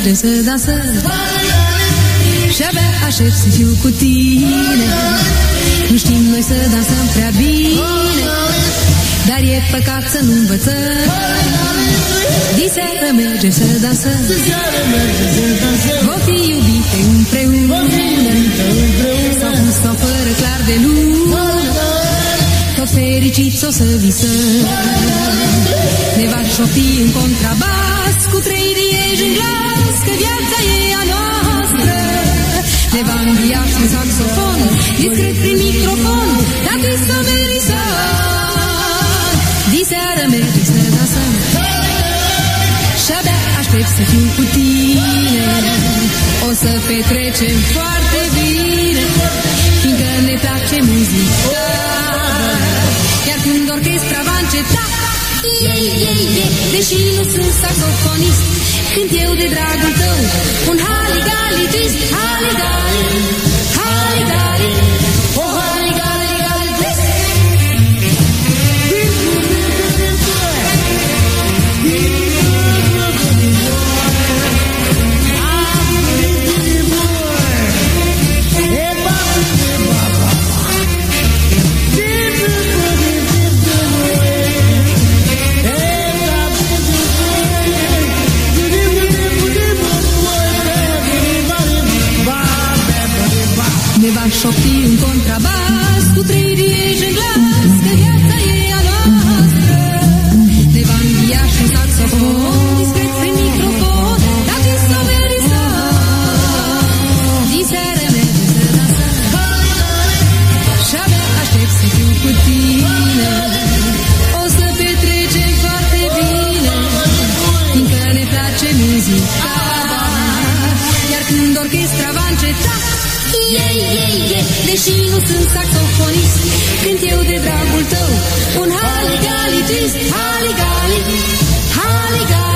mergem să dansăm și abia aștept să fiu cu tine. Nu știm noi să dansăm prea bine, dar e păcat să nu învățăm. Diseară mergem să dansăm, vom fi iubite împreună, sau cu sau fără clar de lună, tot fericiți o să visăm. Ne va șopti în contrabas cu 3 rieși în glas, că viața e a noastră. Ne va învia și un saxofon discret prin microfon, dar tu să merisăm. Diseară mergem să dansăm și abia aștept să fiu cu tine. O să petrecem foarte bine, fiindcă ne place muzica. Iar când orchestra va înceta, deși nu sunt saxofonist, cânt eu de dragul tău un hali-gali twist, hali-gali, hali-gali, oh hali-gali-gali twist. Ne va șopti un contrabas cu 3 rieși în glas, că viața e a noastră. Ne va învia și un saxofon discret prin microfon, dar tu să merisăm. Diseară mergem să dansăm și abia aștept să fiu cu tine. O să petrecem foarte bine, fiindcă ne place muzica. Iar când orchestra va înceta, deși nu sunt saxofonist, cânt eu de dragul tău un hali-gali twist, hali-gali, hali-gali.